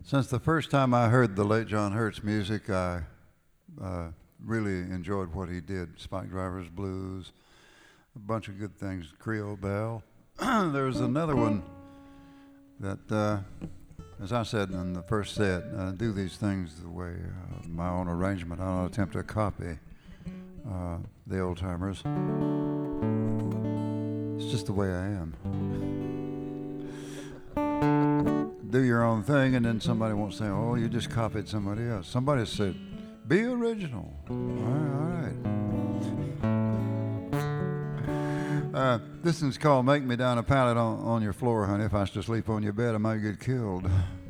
Since the first time I heard the late John Hurt's music, I really enjoyed what he did. Spike Driver's Blues, a bunch of good things. Creole Belle. There's another one that, as I said in the first set, I do these things the way my own arrangement. I don't attempt to copy the old timers. It's just the way I am. Do your own thing, and then somebody won't say, "Oh, you just copied somebody else." Somebody said, "Be original." All right. This one's called "Make Me Down a Pallet on Your Floor, Honey. If I was to sleep on your bed, I might get killed."